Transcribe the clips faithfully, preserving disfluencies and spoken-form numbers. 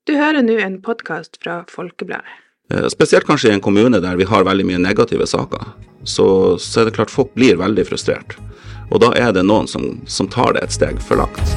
Du hører nå en podcast fra Folkebladet. Spesielt kanskje i en kommune der vi har veldig mye negative saker, så, så er det klart folk blir veldig frustrert. Og da er det noen som, som tar det et steg for langt.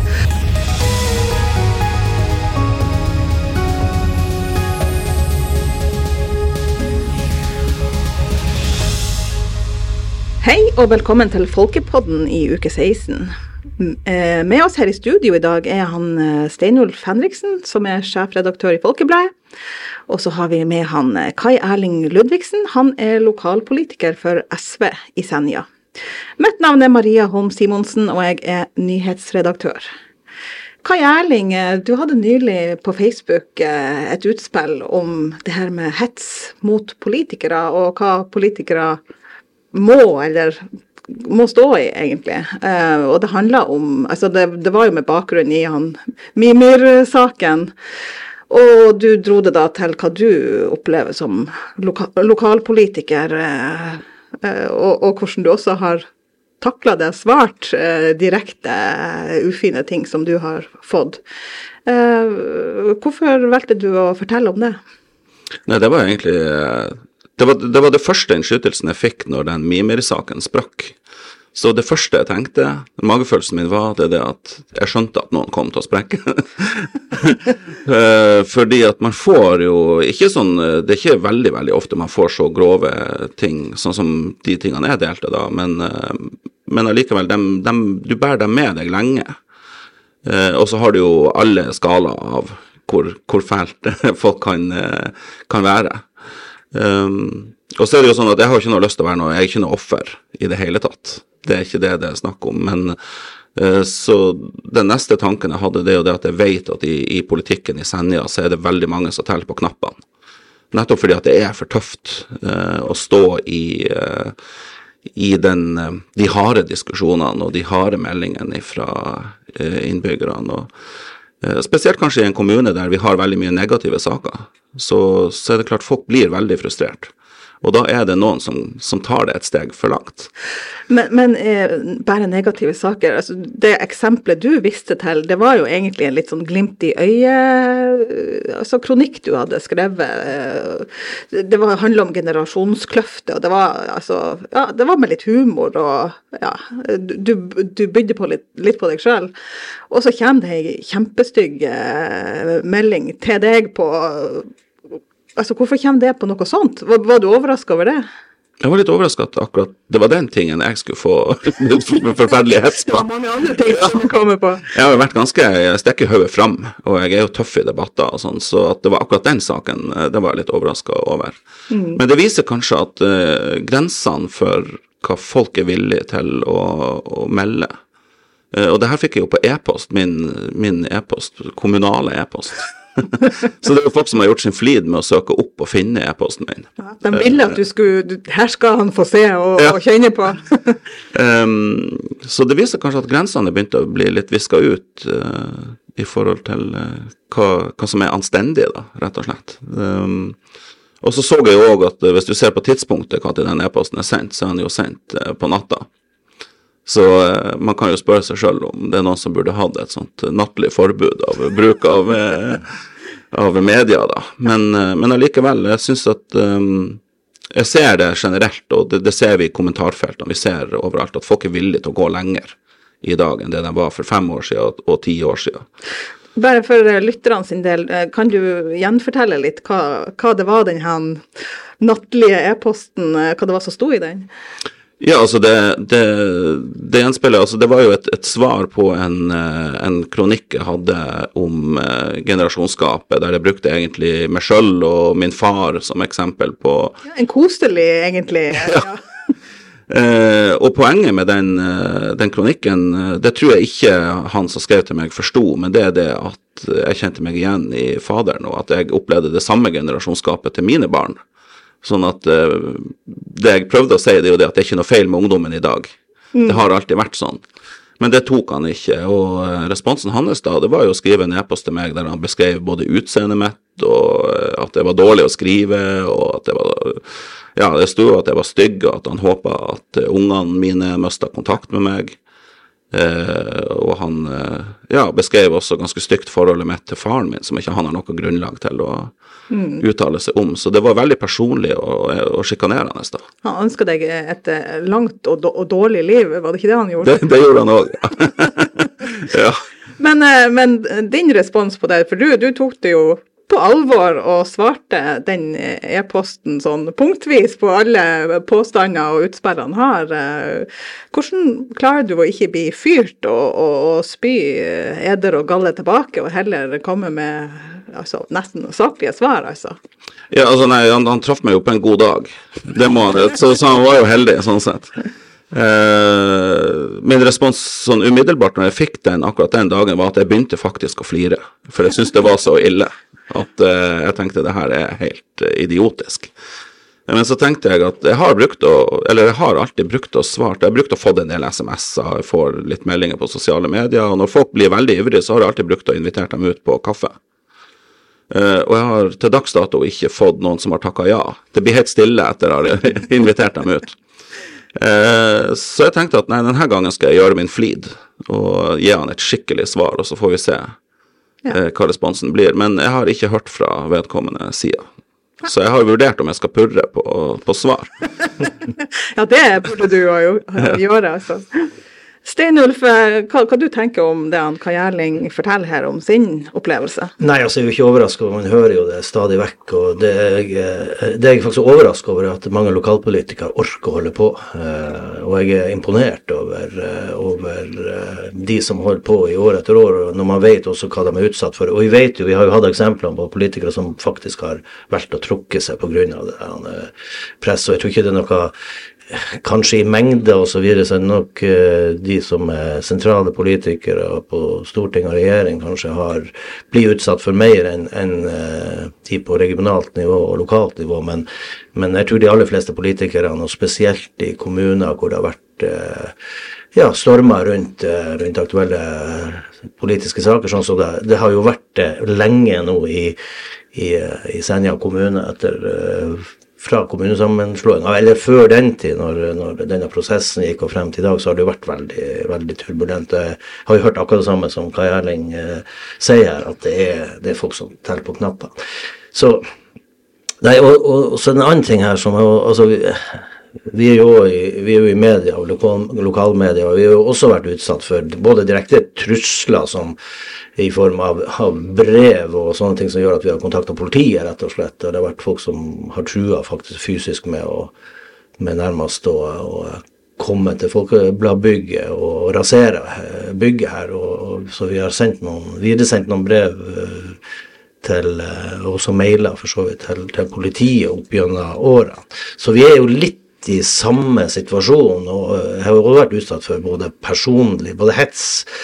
Hei og velkommen til Folkepodden i uke seksten. Med oss her i studio i dag er han Steinulf Henriksen, som er sjefredaktør i Folkebladet. Og så har vi med han Kai Erling Ludvigsen, han er lokalpolitiker for S V i Senja. Mitt navn er Maria Holm Simonsen, og jeg er nyhetsredaktør. Kai Erling, du hadde nylig på Facebook et utspill om det her med hets mot politikere, og hva politikere må eller må stå i, egentlig. Uh, og det handler om, altså det, det var jo med bakgrunn i han Mimir-saken, og du dro det da til hva du opplever som loka, lokalpolitiker, uh, uh, og, og hvordan du også har taklet det svart uh, direkte uh, ufine ting som du har fått. Uh, hvorfor valgte du å fortelle om det? Nei, det var egentlig... Uh... Det var, det var det første innskytelsen jeg fikk når den Mimir-saken sprakk. Så det første jeg tenkte, magefølelsen min var det, det at jeg skjønte at noen kom til å sprekke. Fordi at man får jo ikke sånn, det er ikke veldig, veldig ofte man får så grove ting, sånn som de tingene jeg delte da, men, men allikevel, dem, dem, du bærer dem med deg lenge. Og så har du jo alle skala av hvor, hvor fælt folk kan, kan være. Um, og så er det jo sånn at jeg har ikke noe lyst til å være noe, jeg er ikke noe offer i det hele tatt. Det er ikke det det er snakk om, men uh, så den neste tanken jeg hadde, det er jo det at jeg vet at i, i politikken i Senja så er det veldig mange som teller på knappene. Nettopp fordi at det er for tøft uh, å stå i, uh, i den, uh, de harde diskusjonene og de harde meldingene fra uh, innbyggerne, og uh, spesielt kanskje i en kommune der vi har veldig mye negative saker. Så, så er det klart folk blir veldig frustrert. Og da er det noen som, som tar det et steg for langt. Men, men eh, bare negative saker, altså det eksempelet du visste til, det var jo egentlig en litt sånn glimt i øyet, altså kronikk du hadde skrevet. Det var, handlet om generasjonskløfte, og det var, altså, ja, det var med litt humor, og ja, du, du bydde på litt, litt på deg selv. Og så kommer det en kjempestygg eh, melding til deg på... Altså, hvorfor kommer det på noe sånt? Var, var du overrasket over det? Jeg var litt overrasket at akkurat det var den tingen jeg skulle få forferdelig hets på. Det var mange andre ting som kommer på. Jeg har vært ganske, jeg stekker høyet frem, og jeg er jo tøff i debatter og sånn, så at det var akkurat den saken, det var jeg litt overrasket over. Mm. Men det viser kanskje at uh, grensene for hva folk er villige til å, å melde, uh, og det her fikk jeg jo på e-post, min, min e-post, kommunale e-post. Så det er jo folk som har gjort sin flid med å søke opp og finne e-posten min. Ja, de ville at du skulle, du, her skal han få se og, ja. og kjenne på. um, så det viser kanskje at grensene begynte å bli litt visket ut uh, i forhold til uh, hva, hva som er anstendig da, rett og slett. Um, og så så jeg jo også at uh, hvis du ser på tidspunktet hva til den e-posten er sendt, så er den jo sendt uh, på natta. Så uh, man kan jo spørre seg selv om det er noen som burde hatt et sånt nattlig forbud av bruk av, uh, av media da. Men, uh, men allikevel, jeg synes at um, jeg ser det generelt, og det, det ser vi i kommentarfeltene, vi ser overalt at folk er villige til å gå lenger i dag enn det de var for fem år siden og, og ti år siden. Bare for lytterne sin del, kan du gjenfortelle litt hva, hva det var den her nattlige e-posten, hva det var som stod i den? Ja, altså det, det, det gjenspillet, altså det var jo et, et svar på en, en kronikk jeg hadde om uh, generasjonsskapet, der jeg brukte egentlig meg selv og min far som eksempel på... Ja, en koselig egentlig. Ja. Ja. uh, og poenget med den, uh, den kronikken, uh, det tror jeg ikke han som skrev til meg forstod, men det er det at jeg kjente meg igjen i faderen, og at jeg opplevde det samme generasjonsskapet til mine barn. Sånn at uh, det jeg prøvde å si, det er jo det at det er ikke noe feil med ungdommen i dag. Mm. Det har alltid vært sånn. Men det tok han ikke, og uh, responsen hans da, det var jo å skrive en e-post til meg der han beskrev både utseendet mitt, og uh, at det var dårlig å skrive, og at det var, ja, det stod at jeg var stygg, og at han håpet at uh, ungene mine mistet kontakt med meg. Eh, og han eh, ja, beskrev også ganske stygt forholdet mitt til faren min, som ikke han har noe grunnlag til å mm. uttale seg om. Så det var veldig personlig og, og sjikanerende da. Han ønsket deg et langt og, og dårlig liv, var det ikke det han gjorde? Det, det gjorde han også, ja. ja. Men, men din respons på det, for du, du tok det jo på alvor og svarte den e-posten sånn punktvis på alle påstander og utspill han har. Hvordan klarer du å ikke bli fyrt og, og, og spy eder og galle tilbake, og heller komme med altså, nesten saklige svar, altså? Ja, altså nei, han, han traff meg jo på en god dag. Det må han, så, så han var jo heldig, sånn sett. Uh, min respons sånn umiddelbart når jeg fikk den akkurat den dagen var at jeg begynte faktisk å flire, for jeg synes det var så ille at uh, jeg tenkte det her er helt uh, idiotisk. Men så tenkte jeg at jeg har brukt å, eller jeg har alltid brukt å svart, jeg har brukt å få en del sms'er, jeg får litt meldinger på sosiale medier, og når folk blir veldig ivrige så har jeg alltid brukt å invitere dem ut på kaffe. Uh, og jeg har til dags dato ikke fått noen som har takket ja. Det blir helt stille etter å ha invitert dem ut. Eh, så jeg tenkte at nei, denne gangen skal jeg gjøre min flid og gi han et skikkelig svar, og så får vi se ja. eh, hva responsen blir. Men jeg har ikke hørt fra vedkommende siden. Så jeg har vurdert om jeg skal purre på, på svar. Ja, det burde du jo gjøre, altså. Steinulf, hva, hva du tenker om det han Kai Erling forteller her om sin opplevelse? Nei, altså jeg er jo ikke overrasket, man hører jo det stadig vekk, og det er, det er jeg faktisk overrasket over at mange lokalpolitikere orker å holde på, og jeg er imponert over, over de som holder på i år etter år, når man vet også hva de er utsatt for, og vi vet jo, vi har jo hatt eksempler på politikere som faktisk har valgt å trukke seg på grunn av det press, og jeg tror ikke det er noe kanskje i mengde og så videre, så er det nok uh, de som er sentrale politikere på storting og regjering kanskje har blitt utsatt for mer enn en, uh, de på regionalt nivå og lokalt nivå, men, men jeg tror de aller fleste politikere, og spesielt i kommuner hvor det har vært uh, ja, stormer rundt, uh, rundt aktuelle politiske saker, sånn så det, det har jo vært uh, lenge nå i, i, uh, i Senja kommune etter uh, fra kommunesammenslåing, eller før den tid, når, når denne prosessen gikk og frem til i dag, så har det jo vært veldig, veldig turbulent. Jeg har jo hørt akkurat det samme som Kai Erling eh, sier, at det er, det er folk som teller på knapper. Så, nei, og, og, og så en annen ting her, som altså, vi, vi, er jo i, vi er jo i media, og lokal, lokalmedia, og vi har jo også vært utsatt for både direkte trusler som i form av, av brev og sånne ting som gjør at vi har kontaktet politiet rett og slett, og det har vært folk som har truet faktisk fysisk med å med nærmest å, å komme til Folkebladbygget og rasere bygget her, og, og så vi har sendt noen, videresendt noen brev til, og også mailer for så vidt til, til politiet opp gjennom årene. Så vi er jo litt i samme situasjon, og jeg har jo også vært utsatt for både personlig, både hets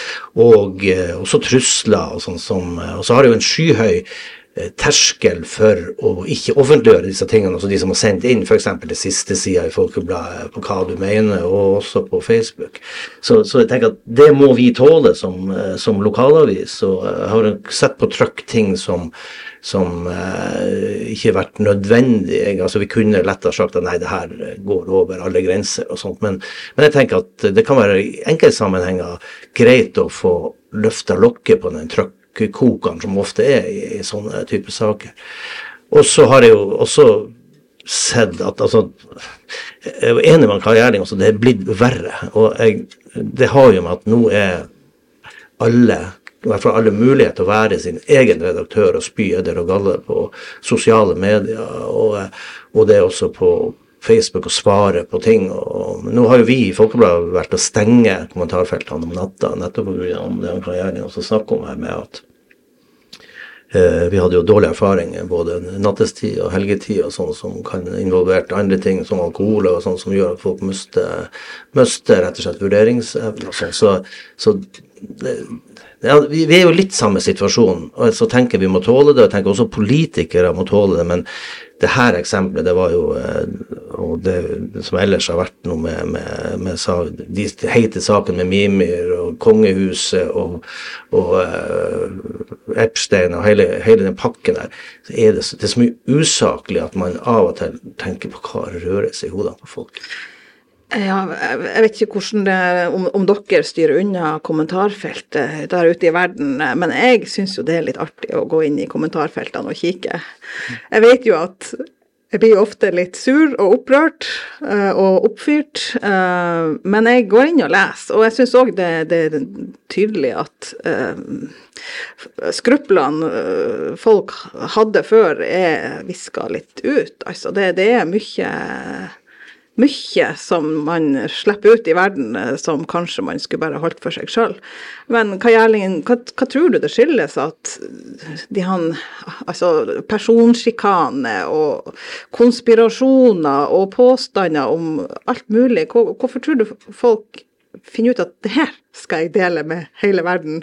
og også trusler og sånn som, og så har jeg jo en skyhøy terskel for å ikke offentliggjøre disse tingene, altså de som har sendt inn for eksempel det siste siden i Folkebladet på hva du mener, og også på Facebook. Så, så jeg tenker at det må vi tåle som, som lokalavis, og jeg har sett på trykk ting som som eh, ikke har vært nødvendig. Altså vi kunne lett ha sagt at nei, det her går over alle grenser og sånt, men, men jeg tenker at det kan være i enkeltsammenhenger greit å få løftet lokket på den trykkkokeren som ofte er i, i sånne type saker. Og så har jeg jo også sett at, altså, jeg er enig med Kai Erling, altså det er blitt verre, og jeg, det har jo med at nå er alle i hvert fall alle muligheter til å være sin egen redaktør og spy eder og galle på sosiale medier, og, og det er også på Facebook å svare på ting. Og, nå har jo vi i Folkebladet vært å stenge kommentarfeltene om natta, nettopp på grunn av det han kan gjøre også snakke om her med at eh, vi hadde jo dårlige erfaringer, både nattestid og helgetid og sånn som kan involvere andre ting som alkohol og sånn som gjør at folk mister, mister rett og slett vurderingsevne og sånn. Så, så det, Ja, vi, vi er jo litt samme situasjon, og så tenker vi må tåle det, og jeg tenker også politikere må tåle det, men det her eksempelet, det var jo, og det som ellers har vært noe med, med, med de heite saken med Mimir, og kongehuset, og, og uh, Epstein, og hele, hele den pakken der, så er det, det er så mye usaklig at man av og til tenker på hva rører seg i hodene på folk. Ja, jeg vet ikke hvordan det, om, om dere styrer unna kommentarfeltet der ute i verden, men jeg synes jo det er litt artig å gå inn i kommentarfeltene og kikke. Jeg vet jo at jeg blir ofte litt sur og opprørt uh, og oppfyrt, uh, men jeg går inn og leser, og jeg synes også det, det er tydelig at uh, skruplene uh, folk hadde før er visket litt ut. Altså det, det er mye, mye som man slipper ut i verden som kanskje man skulle bare holdt for seg selv. Men hva, Gjerlingen, hva, hva tror du det skyldes at de han, altså personskikane og konspirasjoner og påstander om alt mulig, hvor, hvorfor tror du folk finner ut at det her skal jeg dele med hele verden?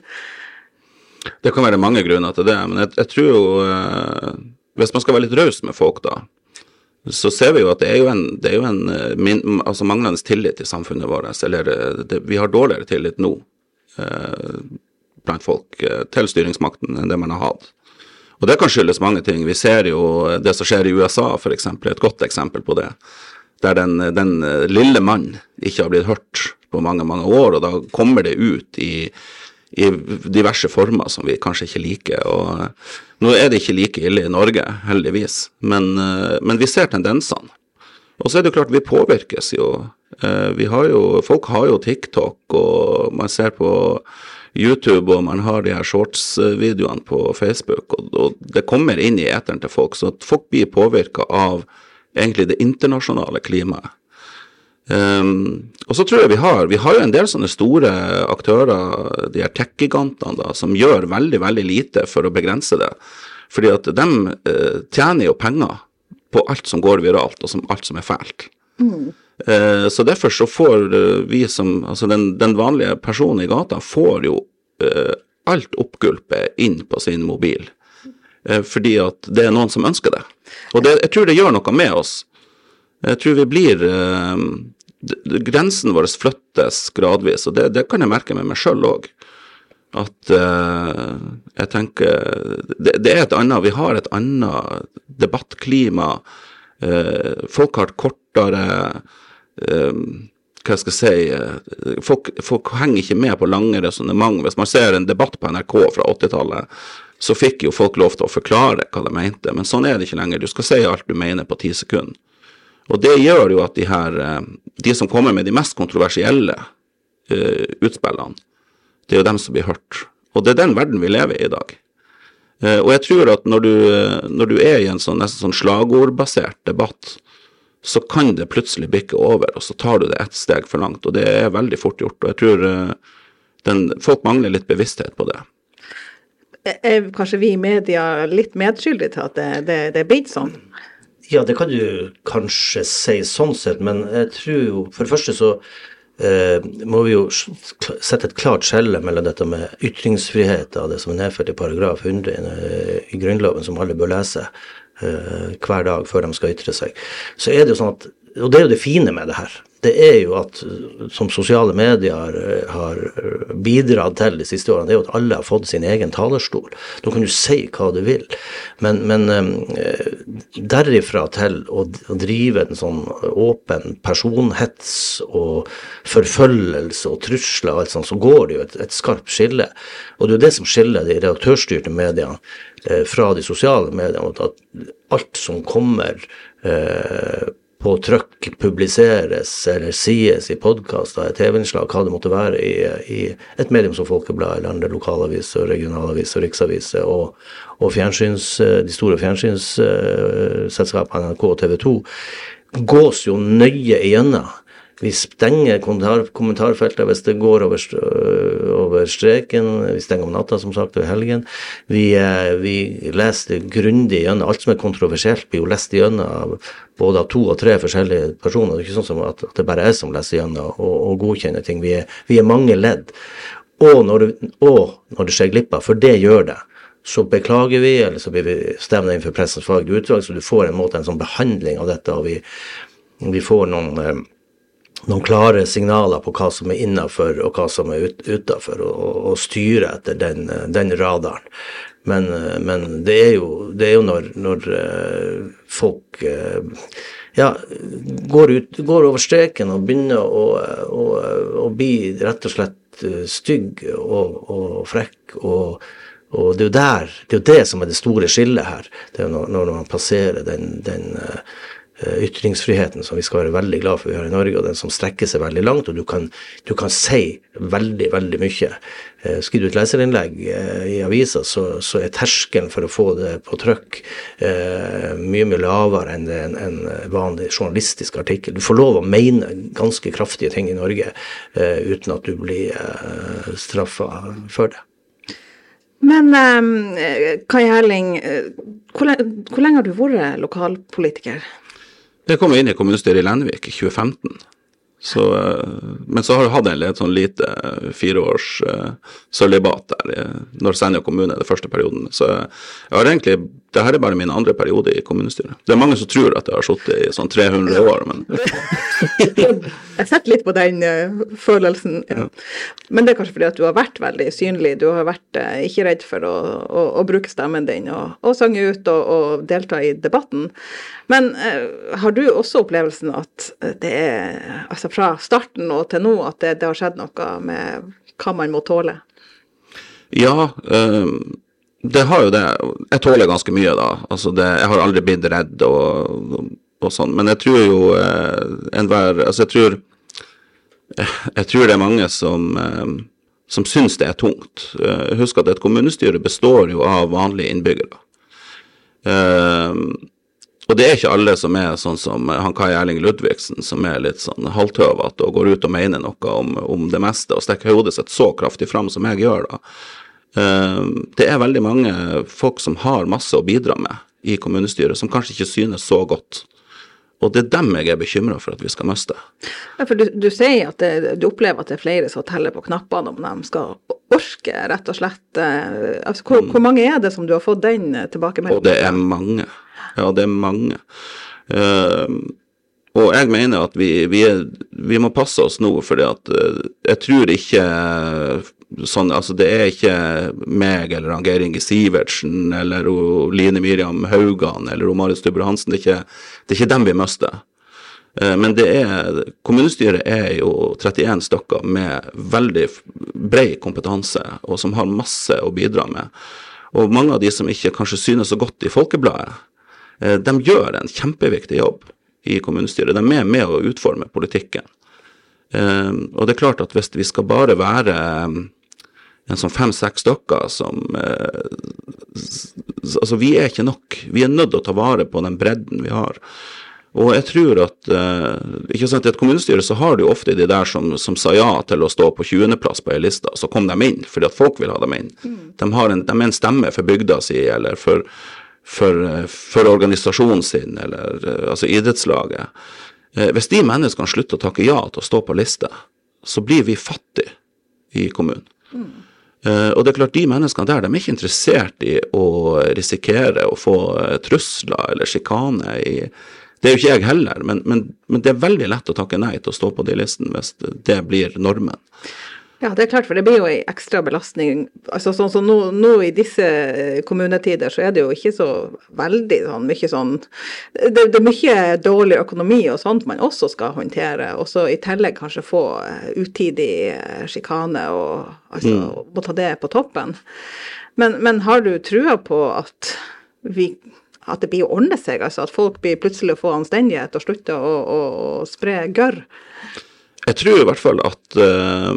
Det kan være mange grunner til det, men jeg, jeg tror jo, eh, hvis man skal være litt raus med folk da, så ser vi jo at det er jo en, det er jo en min, altså manglende tillit i samfunnet vårt, eller det, vi har dårligere tillit nå eh, blant folk eh, til styringsmakten enn det man har hatt. Og det kan skyldes mange ting. Vi ser jo det som skjer i U S A for eksempel, et godt eksempel på det, der den, den lille mann ikke har blitt hørt på mange, mange år, og da kommer det ut i i diverse former som vi kanskje ikke liker, og nå er det ikke like ille i Norge, heldigvis, men, men vi ser tendensene. Og så er det jo klart, vi påvirkes jo. Vi har jo, folk har jo TikTok, og man ser på YouTube, og man har de her shorts-videoene på Facebook, og, og det kommer inn i eteren til folk, så at folk blir påvirket av egentlig det internasjonale klimaet. Um, og så tror jeg vi har vi har jo en del sånne store aktører, de her tech-gigantene da, som gjør veldig, veldig lite for å begrense det, fordi at de uh, tjener jo penger på alt som går viralt, og som, alt som er fælt. Mm. Uh, så derfor så får uh, vi som, altså den, den vanlige personen i gata får jo uh, alt oppgulpet inn på sin mobil, uh, fordi at det er noen som ønsker det. Og det, jeg tror det gjør noe med oss. Jeg tror vi blir, eh, grensen vår flyttes gradvis, og det, det kan jeg merke med meg selv også, at eh, jeg tenker, det, det er et annet, vi har et annet debattklima, eh, folk har kortere, eh, hva skal jeg si, folk, folk henger ikke med på lange resonemang. Hvis man ser en debatt på N R K fra åttitallet, så fikk jo folk lov til å forklare hva de mente, men sånn er det ikke lenger, du skal si alt du mener på ti sekunder. Og det gjør jo at de her, de som kommer med de mest kontroversielle uh, utspillene, det er jo dem som blir hørt. Og det er den verden vi lever i i dag. Uh, og jeg tror at når du, når du er i en sånn, nesten sånn slagordbasert debatt, så kan det plutselig bikke over, og så tar du det et steg for langt, og det er veldig fort gjort. Og jeg tror uh, den, folk mangler litt bevissthet på det. Er kanskje vi i media litt medskyldige til at det, det, det er blitt sånn? Ja, det kan du kanskje si sånn sett, men jeg tror jo, for det første så eh, må vi jo sette et klart skjelle mellom dette med ytringsfrihet, det som er nedfelt i paragraf hundre i, i Grunnloven, som alle bør lese eh, hver dag før de skal ytre seg. Så er det jo sånn at, og det er jo det fine med det her, det er jo at, som sosiale medier har bidratt til de siste årene, det er jo at alle har fått sin egen talerstol. Da kan du si hva du vil. Men, men derifra til å, å drive en sånn åpen personhets og forfølgelse og trusler og alt sånt, så går det jo et, et skarpt skille. Og det er jo det som skiller de redaktørstyrte mediene eh, fra de sosiale mediene, at alt som kommer eh, på trykk publiseres eller sies i podcaster, et T V-innslag, hva det måtte være i, i et medium som Folkeblad, eller andre lokalaviser, regionalaviser, riksaviser og, og fjernsyns, de store fjernsynsselskapene N R K og T V to, gås jo nøye igjennom. Vi stenger kommentar, kommentarfeltet hvis det går over, over streken, vi stenger om natta, som sagt, over helgen. Vi, vi leser det grundig igjennom. Alt som er kontroversielt blir jo lest igjennom av både av to og tre forskjellige personer. Det er ikke sånn som at, at det bare er som leser igjennom og, og godkjenner ting. Vi er, vi er mange ledd. Og når, det, og når det skjer glipper, for det gjør det, så beklager vi, eller så blir vi stevnet inn for pressens faglige utvalg, så du får en måte en sånn behandling av dette, og vi, vi får noen... noen klare signaler på hva som er innenfor og hva som er ut, utenfor, og, og styre etter den, den radaren. Men, men det er jo, det er jo når, når folk ja, går, ut, går over streken og begynner å, å, å bli rett og slett stygg og, og frekk, og, og det er jo der, det er jo det som er det store skillet her, det er jo når, når man passerer den, den ytringsfriheten som vi skal være veldig glad for vi har i Norge, og den som strekker seg veldig langt, og du kan, du kan si veldig, veldig mye. Eh, skriver du et leserinnlegg eh, i avisa, så, så er terskelen for å få det på trykk eh, mye, mye lavere enn en, en vanlig journalistisk artikkel. Du får lov å mene ganske kraftige ting i Norge eh, uten at du blir eh, straffet for det. Men eh, Kai Erling, hvor, hvor lenge har du vært lokalpolitiker? Jeg kom inn i kommunestyret i Lenvik i tjue femten, så, men så har jeg hatt en litt sånn lite fireårs uh, sølibat der, når Senja kommune er det første perioden. Så jeg har egentlig, det her er bare min andre periode i kommunestyret. Det er mange som tror at jeg har suttet i sånn tre hundre år, men... Jeg setter litt på den uh, følelsen, ja. Men det er kanskje fordi at du har vært veldig synlig, du har vært uh, ikke redd for å, å, å bruke stemmen din, og, og sange ut og, og delta i debatten. Men uh, har du også opplevelsen at det er, altså fra starten og til nå, at det, det har skjedd noe med hva man må tåle? Ja, uh, det har jo det. Jeg tåler ganske mye da. Altså det, jeg har aldri blitt redd og, og, og sånn, men jeg tror jo uh, enhver, altså jeg tror jeg tror det er mange som, uh, som synes det er tungt. Uh, husk at et kommunestyre består jo av vanlige innbyggere. Uh, Og det er ikke alle som er sånn som han Kai Erling Ludvigsen, som er litt sånn halvtøvat og går ut og mener noe om, om det meste, og stekker hodet sitt så kraftig fram som jeg gjør da. Uh, det er veldig mange folk som har masse å bidra med i kommunestyret, som kanskje ikke synes så godt. Og det er dem jeg er bekymret for at vi skal miste. Ja, for du, du sier at det, du opplever at det er flere som teller på knappene om de skal orke, rett og slett. Uh, altså, hvor, mm. hvor mange er det som du har fått den tilbakemeldingen? Og det er mange. Ja, det er mange. Uh, og jeg mener at vi, vi, er, vi må passe oss nå, fordi at uh, jeg tror ikke sånn, altså det er ikke meg eller Geir Inge Sivertsen eller Line Miriam Haugan eller Marit Stubber Hansen, det er ikke, det er ikke dem vi mister. Uh, men det er, kommunestyret er jo trettien stykker med veldig bred kompetanse, og som har masse å bidra med. Og mange av de som ikke kanskje synes så godt i Folkebladet, de gjør en kjempeviktig jobb i kommunestyret. De er med å utforme politikken. Og det er klart at hvis vi skal bare være en sånn fem-seks stykker som... Altså, vi er ikke nok. Vi er nødt til å ta vare på den bredden vi har. Og jeg tror at ikke sant, i et kommunestyre så har du ofte de der som, som sa ja til å stå på tjuende plass på en lista, så kom de inn, fordi at folk vil ha dem inn. De har en, de er en stemme for bygda si, eller for... For, for organisasjonen sin, eller altså idrettslaget. Hvis de menneskene slutter å takke ja til å stå på liste, så blir vi fattige i kommunen. Mm. Og det er klart, de menneskene der, de er ikke interessert i å risikere å få trusler eller skikane i... Det er jo ikke jeg heller, men, men, men det er veldig lett å takke nei til å stå på de listen hvis det blir normen. Ja, det er klart, for det blir jo en ekstra belastning. Altså sånn som nå, nå i disse kommunetider, så er det jo ikke så veldig sånn, mye sånn, det, det er mye dårlig økonomi og sånt man også skal håndtere, og så i tillegg kanskje få utidig skikane og altså, mm. må ta det på toppen. Men, men har du trua på at vi at det blir å ordne seg, altså at folk blir plutselig å få anstendighet og slutte å, å, å spre gørr? Jeg tror i hvert fall at uh...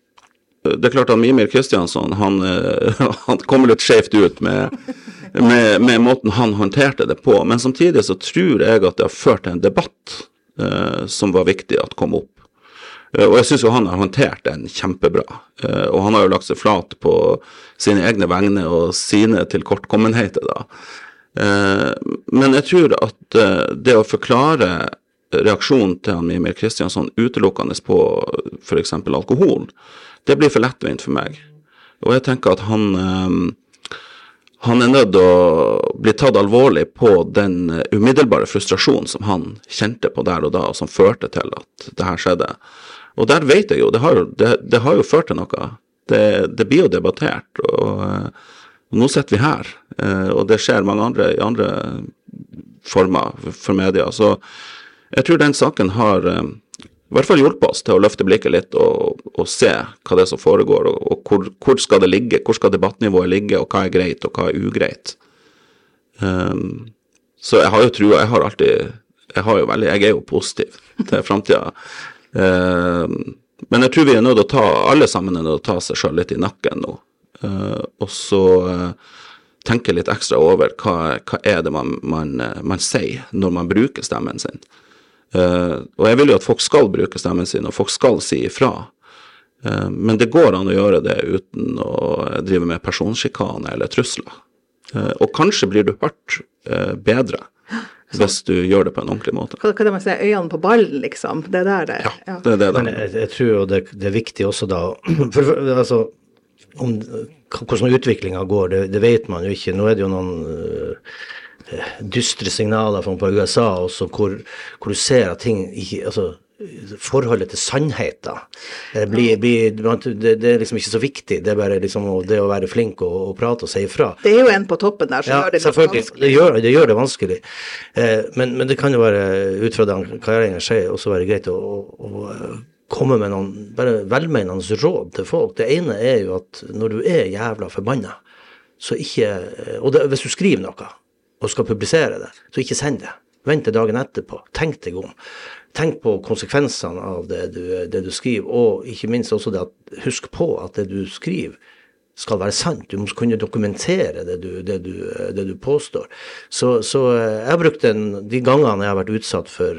det er klart at Mimir Kristiansson, han, han kommer litt skjevt ut med, med, med måten han håndterte det på, men samtidig så tror jeg at det har ført til en debatt eh, som var viktig at kom opp. Eh, og jeg synes jo han har håndtert den kjempebra, eh, og han har jo lagt seg flat på sine egne vegne og sine tilkortkommenheter da. Eh, men jeg tror at eh, det å forklare reaksjonen til han Mimir Kristiansson utelukkende på for eksempel alkohol, det blir for lettvint for meg. Og jeg tenker at han, um, han er nødt til å bli tatt alvorlig på den umiddelbare frustrasjonen som han kjente på der og da, og som førte til at det her skjedde. Og der vet jeg jo, det har jo, det, det har jo ført til noe. Det, det blir jo debattert, og, og nå sitter vi her, og det skjer mange andre, i andre former for media. Så jeg tror den saken har uh, i hvert fall hjulpet oss til å løfte blikket litt og, og se hva det er som foregår, og, og hvor, hvor skal det ligge, hvor skal debattnivået ligge, og hva er greit, og hva er ugreit. Um, så jeg har jo trua, jeg har alltid, jeg har jo veldig, jeg er jo positiv til fremtiden. Um, men jeg tror vi er nødt til å ta, alle sammen er nødt til å ta seg selv litt i nakken nå, uh, og så uh, tenke litt ekstra over hva, hva er det man, man, man sier når man bruker stemmen sin. Uh, og jeg vil jo at folk skal bruke stemmen sin, og folk skal si ifra. Uh, men det går an å gjøre det uten å drive med personskikane eller trusler. Uh, og kanskje blir du hørt uh, bedre hvis du gjør det på en ordentlig måte. Hva kan man si? Øynene på ballen, liksom? Det er der det. Ja, ja. det er det. Men jeg, jeg tror jo det, det er viktig også da, for, for, altså, om hvordan utviklingen går, det, det vet man jo ikke. Nå er det jo noen uh, dystre signaler fra på U S A også, hvor, hvor du ser at ting ikke, altså, forholdet til sannheten det, blir, blir, det, det er liksom ikke så viktig, det er bare liksom det å være flink og, og prate og si ifra. Det er jo en på toppen der som ja, gjør det litt vanskelig. Det gjør det, gjør det vanskelig. Eh, men, men det kan jo være, ut fra den karrieren sier, også være greit å, å, å komme med noen bare velmenende råd til folk. Det ene er jo at når du er jævla forbannet, så ikke, og det, hvis du skriver noe og skal publisere det, så ikke send det. Vent til dagen etterpå. Tenk deg om. Tenk på konsekvensene av det du, det du skriver, og ikke minst også det at husk på at det du skriver skal være sant. Du må kunne dokumentere det du, det du, det du påstår. Så, så jeg har brukt den, de gangene jeg har vært utsatt for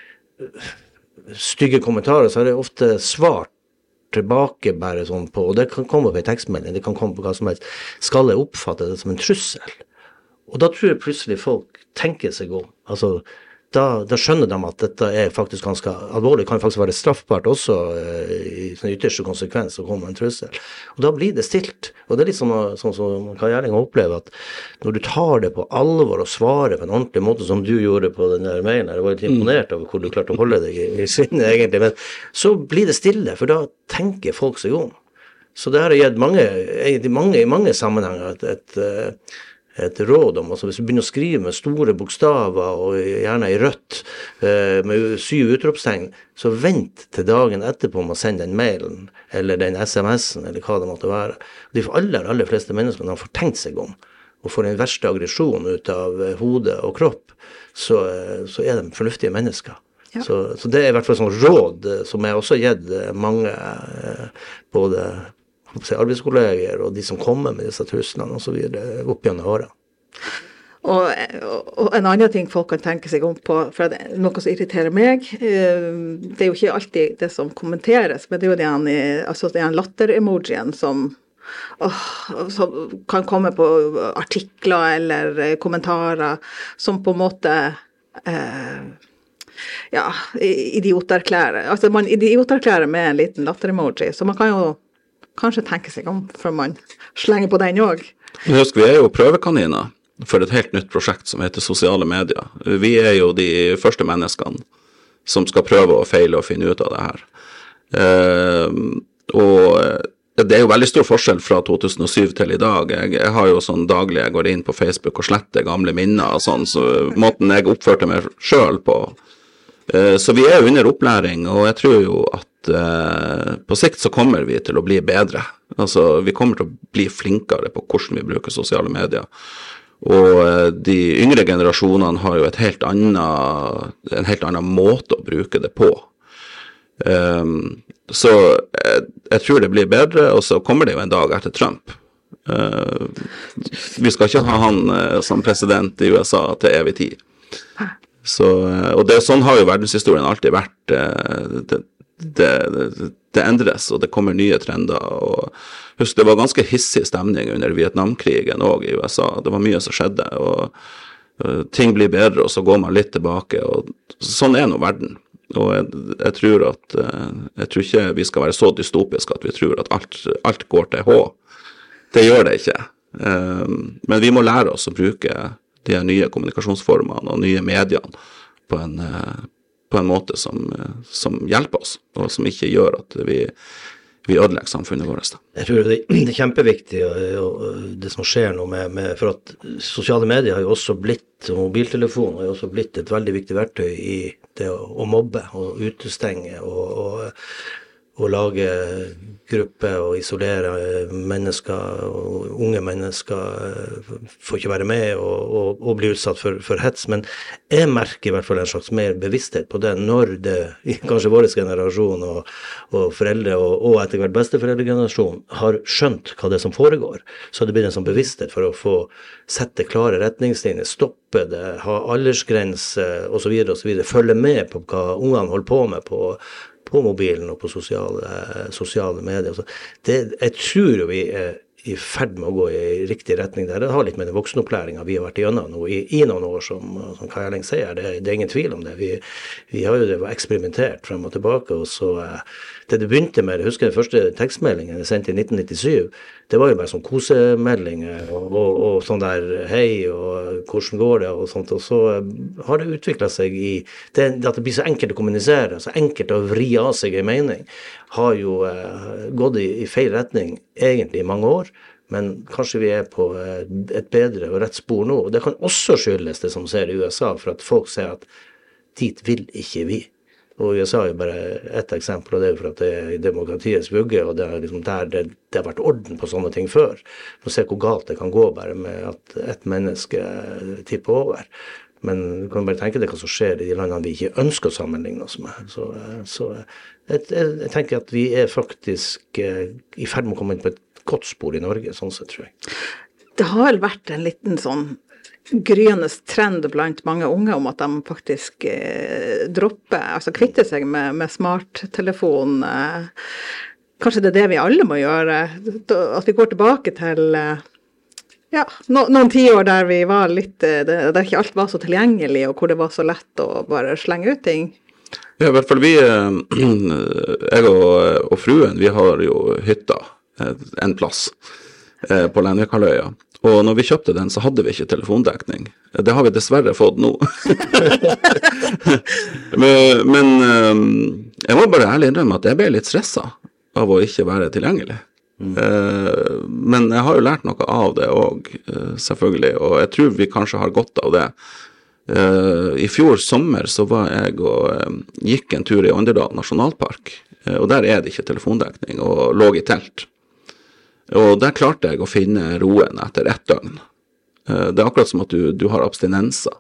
stygge kommentarer, så har jeg ofte svart tilbake bare sånn på, og det kan komme på en tekstmelding, det kan komme på hva som helst. Skal jeg oppfatte det som en trussel? Og da tror jeg plutselig folk tenker seg om. Altså, da, da skjønner de at dette er faktisk ganske alvorlig. Det kan faktisk være straffbart også eh, i sånn ytterste konsekvens å komme med en trussel. Og da blir det stilt. Og det er litt sånn, sånn som Kai Erling opplever, at når du tar det på alvor og svarer på en ordentlig måte, som du gjorde på den der mailen, jeg var litt imponert over hvor du klarte å holde deg i, i sinne egentlig, men så blir det stille, for da tenker folk seg om. Så det har gitt mange, i mange, i mange sammenhenger et, et et råd om, altså hvis du begynner å skrive med store bokstaver og gjerne i rødt med syv utropstegn, så vent til dagen etterpå med å sende den mailen eller den sms'en eller hva det måtte være. De aller, aller fleste menneskene har fått tenkt seg om og får den verste aggresjon ut av hode og kropp, så, så er de fornuftige mennesker. Ja. Så, så det er i hvert fall sånn råd som jeg også har gitt mange, både arbeidskolleger og de som kommer med disse truslene og så videre opp gjennom året. Og, og en annen ting folk kan tenke seg om på, for det er noe som irriterer meg, det er jo ikke alltid det som kommenteres, men det er jo den, altså det er en latter-emojien som, åh, som kan komme på artikler eller kommentarer som på en måte eh, ja, idioterklærer. Altså man idioterklærer med en liten latter-emoji, så man kan jo kanskje tenke seg om før man slenger på den også. Husk, vi er jo prøvekaniner for et helt nytt prosjekt som heter sosiale medier. Vi er jo de første menneskene som skal prøve å feile og finne ut av det her. Uh, og det er jo veldig stor forskjell fra to tusen og syv til i dag. Jeg, jeg har jo sånn daglig, jeg går inn på Facebook og sletter gamle minner og sånn, så måten jeg oppførte meg selv på. Uh, så vi er under opplæring, og jeg tror jo at Uh, på sikt så kommer vi til å bli bedre. Altså, vi kommer til å bli flinkere på hvordan vi bruker sosiale medier. Og uh, de yngre generasjonene har jo et helt annet, en helt annen måte å bruke det på. Um, så jeg, jeg tror det blir bedre, og så kommer det jo en dag etter Trump. Uh, vi skal ikke ha han uh, som president i U S A til evig tid. Så, uh, og det, sånn har jo verdenshistorien alltid vært. Uh, det, Det, det, det endres, og det kommer nye trender. Og husk, det var ganske hissig stemning under Vietnamkrigen også i U S A. Det var mye som skjedde, og uh, ting blir bedre, og så går man litt tilbake. Og sånn er nå verden. Og jeg, jeg tror at uh, jeg tror ikke vi skal være så dystopiske at vi tror at alt, alt går til H. Det gjør det ikke. Uh, men vi må lære oss å bruke de nye kommunikasjonsformene og nye mediene på en uh, på en måte som, som hjelper oss, og som ikke gjør at vi, vi ødelegger samfunnet vårt da. Jeg tror det, det er kjempeviktig og, og det som skjer nå med, med, for at sosiale medier har jo også blitt, og mobiltelefon har jo også blitt et veldig viktig verktøy i det å, å mobbe og utestenge og, og, og lage grupper og isolere mennesker, og unge mennesker får ikke være med og, og, og bli utsatt for, for hets, men jeg merker i hvert fall en slags mer bevissthet på det når det, kanskje vår generasjon og, og foreldre og, og etter hvert besteforeldregenerasjon har skjønt hva det er som foregår, så det blir en sånn bevissthet for å få sette klare retningslinjer, stoppe det, ha aldersgrense og så videre og så videre, følge med på hva ungene holder på med på på mobilen og på sosiale, sosiale medier. Det, jeg tror jo vi er i ferd med å gå i riktig retning der. Det har litt med den voksenopplæringen vi har vært igjennom nå i, i noen år, som, som Kai Erling sier. Det, det er ingen tvil om det. Vi, vi har jo det eksperimentert frem og tilbake, og så det det begynte med, jeg husker den første tekstmeldingen jeg sendte i nitten nittisju, det var jo bare sånn kosemeldinger og, og, og sånn der hei og hvordan går det og sånt, og så har det utviklet seg i det, at det blir så enkelt å kommunisere, så enkelt å vri av seg en mening, har jo uh, gått i, i feil retning egentlig i mange år, men kanskje vi er på uh, et bedre og rett spor nå, og det kan også skyldes det som ser i U S A, for at folk ser at dit vil ikke vi. Og U S A er jo bare et eksempel, og det er jo for at det er demokratiets vugge, og det er liksom der det, det har vært orden på sånne ting før. Nå ser hvor galt det kan gå bare med at et menneske tipper over. Men du kan bare tenke deg hva som skjer i de landene vi ikke ønsker å sammenligne oss med. Så, så jeg, jeg tenker at vi er faktisk i ferd med å komme inn på et godt spor i Norge, sånn sett tror jeg. Det har vel vært en liten sånn gryende trend blant mange unge om at de faktisk eh, dropper, altså kvitter seg med, med smarttelefon. Eh, kanskje det er det vi alle må gjøre, at vi går tilbake til eh, ja, no, noen tiår der vi var litt, eh, det, der ikke alt var så tilgjengelig, og hvor det var så lett å bare slenge ut ting. Ja, i hvert fall vi, jeg og, og fruen, vi har jo hytta en plass eh, på Lenvikaløya. Og når vi kjøpte den, så hadde vi ikke telefondekning. Det har vi dessverre fått nå. men men jeg må bare ærlig innrømme at jeg ble litt stresset av å ikke være tilgjengelig. Mm. Men jeg har jo lært noe av det også, selvfølgelig, og jeg tror vi kanskje har godt av det. I fjor sommer så var jeg og gikk en tur i Ånderdal nasjonalpark, og der er det ikke telefondekning, og lå i telt. Og der klarte jeg å finne roen etter ett døgn. Det er akkurat som at du, du har abstinenser.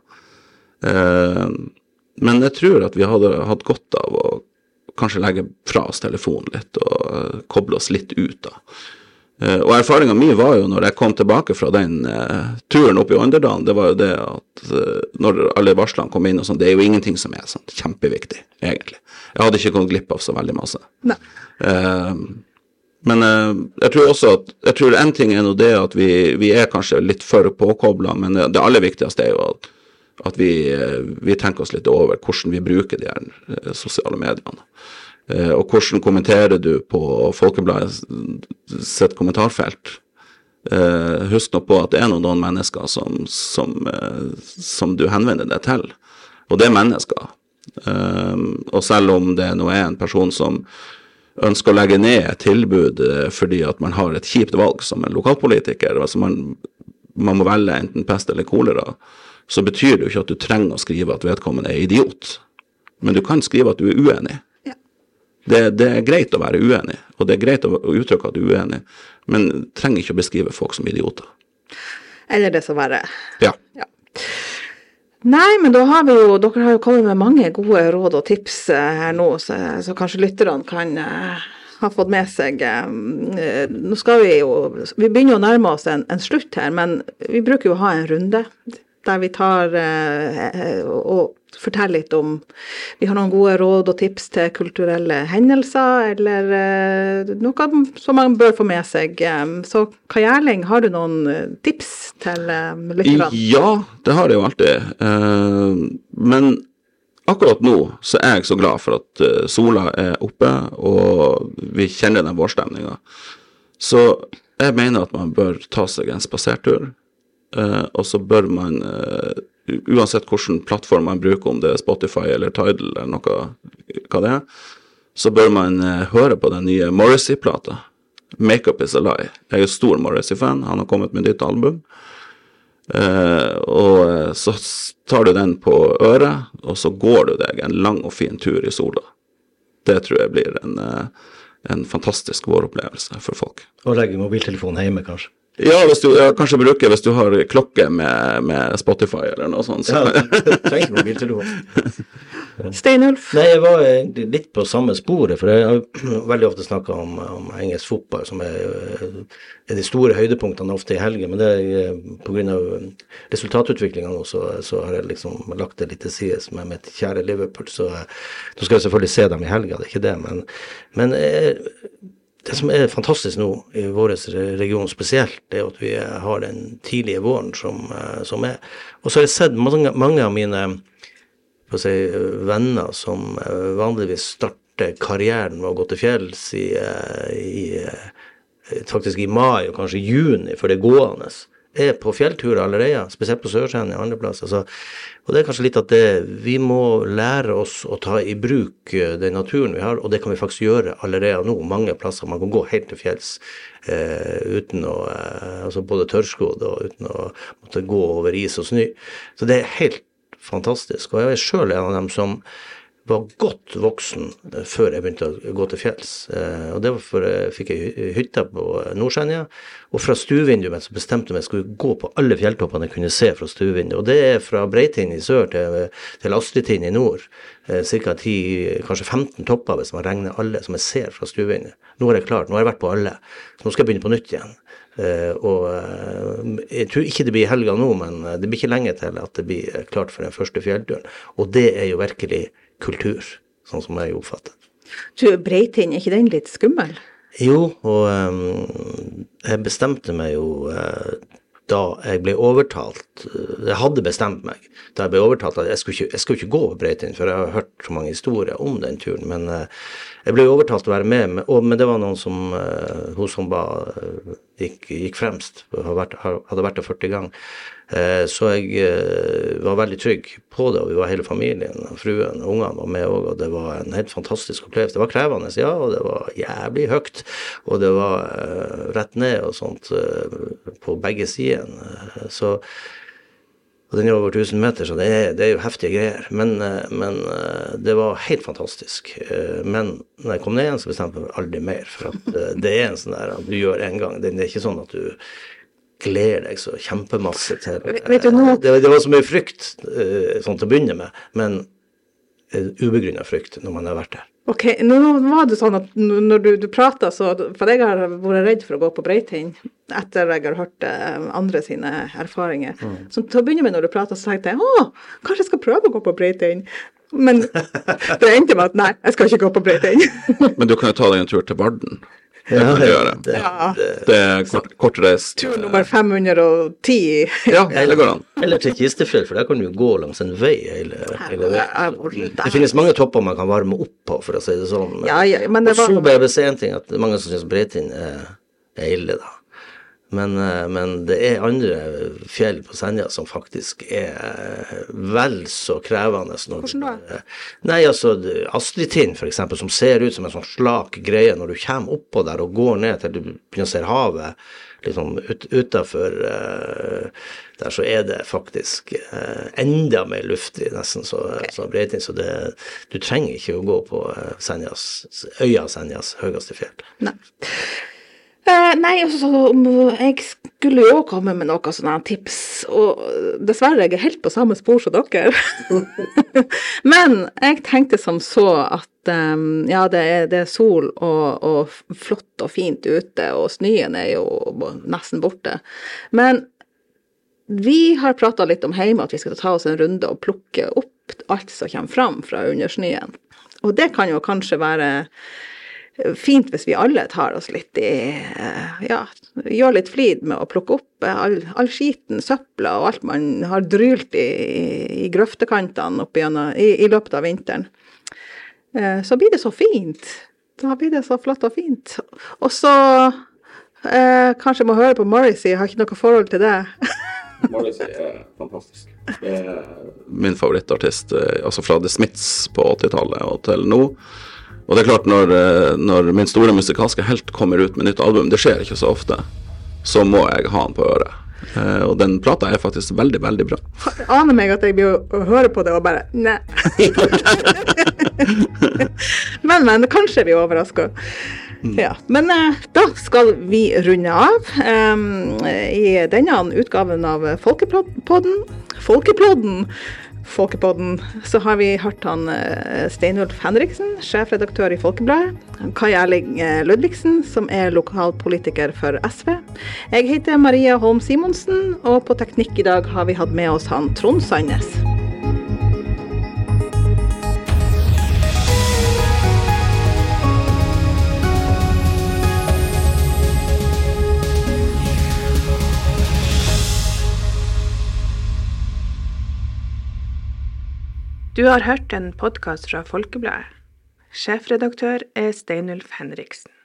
Men jeg tror at vi hadde hatt godt av å kanskje legge fra oss telefonen litt og koble oss litt ut da. Og erfaringen min var jo når jeg kom tilbake fra den turen opp i Ånderdalen, det var jo det at når alle varslene kom inn og sånn, det er jo ingenting som er sånn kjempeviktig, egentlig. Jeg hadde ikke gått glipp av så veldig masse. Nei. Men uh, jeg tror også at, jeg tror en ting er nå det at vi, vi er kanskje litt for påkoblet, men det aller viktigste er jo at, at vi, vi tenker oss litt over hvordan vi bruker de her uh, sosiale mediene. Uh, og hvordan kommenterer du på Folkebladet sitt kommentarfelt. Uh, husk nå på at det er noen, noen mennesker som, som, uh, som du henvender deg til, og det er mennesker. Uh, og selv om det nå er en person som ønsker å legge ned et tilbud fordi at man har et kjipt valg som en lokalpolitiker, altså man, man må velge enten pest eller kolera, så betyr det jo ikke at du trenger å skrive at vedkommende er idiot. Men du kan skrive at du er uenig. Ja. Det, det er greit å være uenig, og det er greit å uttrykke at du er uenig, men du trenger ikke å beskrive folk som idioter. Eller det så være. Ja. Ja. Nei, men da har vi jo, dere har jo kommet med mange gode råd og tips her nå, så, så kanskje lytterne kan uh, ha fått med seg. Uh, nå skal vi jo, vi begynner å nærme oss en, en slutt her, men vi bruker jo å ha en runde der vi tar uh, og forteller litt om, vi har noen gode råd og tips til kulturelle hendelser, eller uh, noe som man bør få med seg. Um, så Kai Erling, har du noen tips til uh, lytterne? Ja, det har jeg jo alltid. Uh, men akkurat nå så er jeg så glad for at uh, sola er oppe, og vi kjenner den vårstemningen. Så jeg mener at man bør ta seg en spasertur, uh, og så bør man... Uh, uansett hvilken plattform man bruker, om det er Spotify eller Tidal eller noe, hva det er, så bør man uh, høre på den nye Morrissey-plata. Makeup is a lie. Jeg er jo stor Morrissey-fan, han har kommet med nytt album. Uh, og så tar du den på øret, og så går du deg en lang og fin tur i sola. Det tror jeg blir en, uh, en fantastisk våropplevelse for folk. Og legge mobiltelefonen hjemme, kanskje? Ja, hvis du, ja, kanskje bruker hvis du har klokke med, med Spotify eller noe sånt. Så. Ja, du trenger ikke mobiltelefon. Steinulf? Nei, jeg var egentlig litt på samme sporet, for jeg har veldig ofte snakket om, om engelsk fotball, som er, er de store høydepunktene ofte i helgen, men det er på grunn av resultatutviklingen nå, så, så har jeg liksom lagt det litt til sides med mitt kjære Liverpool, så nå skal jeg selvfølgelig se dem i helgen, det er ikke det, men, men jeg, det som er fantastisk nå i vår region spesielt, det er at vi har den tidlige våren som, som er. Og så har jeg sett mange, mange av mine for å si, venner som vanligvis starter karrieren med å gå til fjells i, i, faktisk i mai og kanskje juni, for det er gående. Er på fjellturer allerede, spesielt på Sørsjøen og andre plasser. Så, og det er kanskje litt at det, vi må lære oss å ta i bruk den naturen vi har, og det kan vi faktisk gjøre allerede nå, mange plasser. Man kan gå helt til fjells eh, uten å, eh, altså både tørrskodd og uten å måtte gå over is og snø. Så det er helt fantastisk. Og jeg er selv en av dem som var godt voksen før jeg begynte å gå til fjells. Eh, og det var for jeg fikk jeg hytta på Nordsenja, og fra stuevinduet så bestemte jeg meg skulle gå på alle fjelltoppene jeg kunne se fra stuevinduet. Og det er fra Breitind i sør til, til Astridtind i nord. Eh, cirka ti, kanskje femten topper hvis man regner alle som jeg ser fra stuevinduet. Nå er det klart, nå har jeg vært på alle. Så nå skal jeg begynne på nytt igjen. Uh, og uh, jeg tror ikke det blir helga nå, men det blir ikke lenge til at det blir klart for den første fjellturen. Og det er jo virkelig kultur, sånn som jeg oppfatter. Du, Breitind, er ikke den litt skummel? Jo, og um, jeg bestemte meg jo uh, da jeg ble overtalt, uh, jeg hadde bestemt meg, da jeg ble overtalt at jeg skulle ikke, jeg skulle ikke gå på Breitind, for jeg har hørt så mange historier om den turen, men uh, jeg ble overtalt å være med, og, men det var noen som, uh, hun som var, uh, gikk, gikk fremst, hadde vært, hadde vært der førti gang. Uh, så jeg uh, var veldig trygg på det, og vi var hele familien, fruen og ungene var med også, og det var en helt fantastisk opplevelse. Det var krevende, ja, og det var jævlig høyt, og det var uh, rett ned og sånt uh, på begge sider. Uh, så og den er over tusen meter, så det er, det er jo heftige greier. Men, men det var helt fantastisk. Men når jeg kom ned igjen, så bestemte jeg aldri mer. For at det er en sånn der, du gjør en gang. Det er ikke sånn at du gleder deg så kjempemasse til. Vet du noe? Det, det var så mye frykt, sånn til å begynne med. Men ubegrunnet frykt når man har vært der. Ok, nå var det sånn at når du, du pratet, så, for jeg har vært redd for å gå på Breitind, etter jeg har hørt andre sine erfaringer. Mm. Så til å begynne med når du pratet, så tenkte jeg, å, kanskje jeg skal prøve å gå på Breitind. Men det endte med at, nei, jeg skal ikke gå på Breitind. Men du kan jo ta deg en tur til Barden. Det kan du gjøre. Det, ja. det, det er kort, kortreist. Tur nummer fem hundre og ti. Ja, det går an. Eller til Kistefjell, for der kan du gå langs en vei hele, hele veien. Det finnes mange topper man kan varme opp på, for å si det sånn. Men, ja, ja, men det var... Og så ble jeg se en ting, at mange som synes Breitind er, er ille da. Men, men det er andre fjell på Senja som faktisk er vel så krevende. Hvordan da? Nei, altså Astridtind for eksempel, som ser ut som en sånn slak greie når du kommer opp på der og går ned til du begynner å se havet, liksom ut, utenfor uh, der, så er det faktisk uh, enda mer luftig nesten så, okay. så Breitind, så det, du trenger ikke å gå på uh, Senjas, øya Senjas høyeste fjell. Nei. Uh, nei, altså, jeg skulle jo komme med noen sånne tips, og dessverre jeg er helt på samme spor som dere. Men jeg tenkte som så at um, ja, det er, det er sol og, og flott og fint ute, og snøen er jo nesten borte. Men vi har pratet litt om hjemme at vi skal ta oss en runde og plukke opp alt som kommer fram fra under snøen. Og det kan jo kanskje være fint hvis vi alle tar oss litt i, ja, gjør litt flid med å plukke opp all, all skiten, søpla og alt man har drylt i, i grøftekantene opp igjennom, i, i løpet av vinteren. Så blir det så fint. Da blir det så flott og fint. Og så eh, kanskje må høre på Morrissey, jeg har ikke noe forhold til det. Morrissey er fantastisk. Det er min favorittartist, altså fra The Smiths på åttitallet og til nå. Og det er klart, når, når min store musikalske helt kommer ut med nytt album, det skjer ikke så ofte, så må jeg ha den på øret. Uh, og den plata er faktisk veldig, veldig bra. Jeg aner meg at jeg blir å høre på det og bare, nei. men, men, kanskje vi overrasker. Mm. Ja, men uh, da skal vi runde av um, i denne utgaven av Folkepodden. Folkepodden! Folkepodden, så har vi hørt han uh, Steinulf Henriksen, sjefredaktør i Folkebladet, Kai Erling Ludvigsen, som er lokalpolitiker for S V. Jeg heter Maria Holm Simonsen, og på teknikk i dag har vi hatt med oss han Trond Sandnes. Du har hørt en podcast fra Folkebladet. Sjefredaktør er Steinulf Henriksen.